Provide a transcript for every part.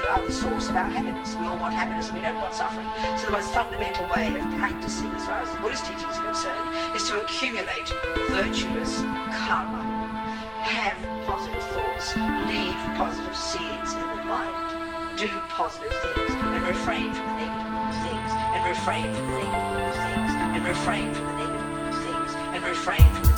are the source of our happiness. We all want happiness and we don't want suffering. So the most fundamental way of practicing, as far as the Buddhist teachings are concerned, is to accumulate virtuous karma, have positive thoughts, leave positive seeds in the mind, do positive things, and refrain from the negative things, and refrain from the negative things, and refrain from the negative things, and refrain from the negative.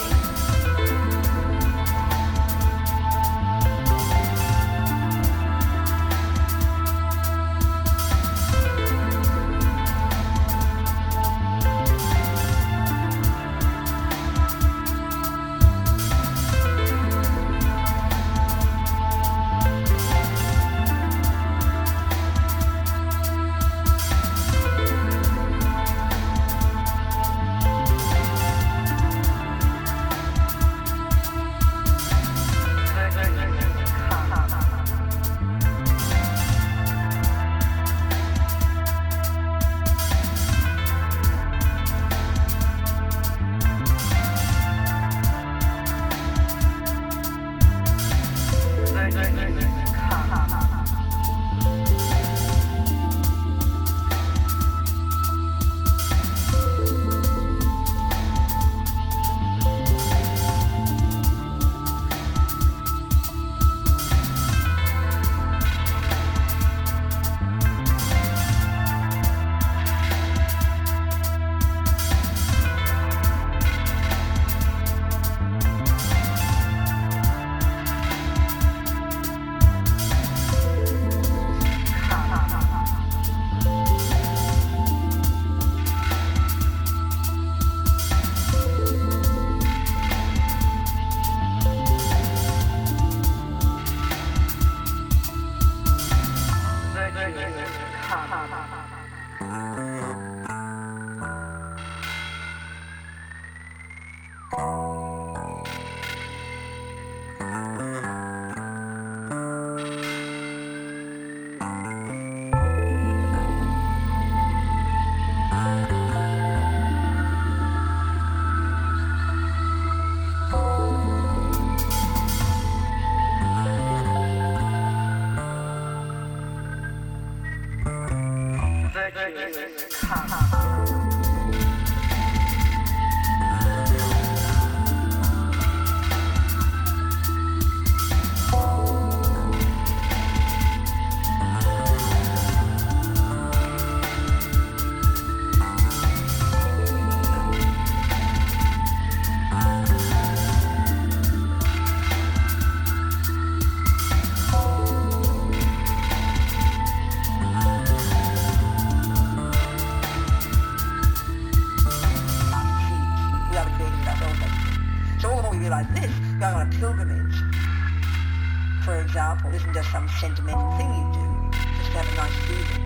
Isn't just some sentimental thing you do, just to have a nice feeling.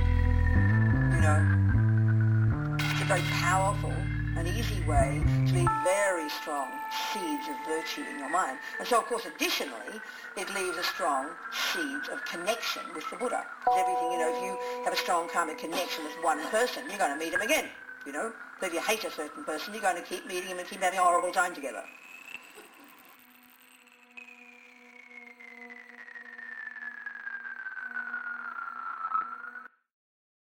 You know, it's a very powerful and easy way to leave very strong seeds of virtue in your mind. And so, of course, additionally, it leaves a strong seed of connection with the Buddha. Because everything, you know, if you have a strong karmic connection with one person, you're going to meet him again, you know. So if you hate a certain person, you're going to keep meeting him and keep having a horrible time together.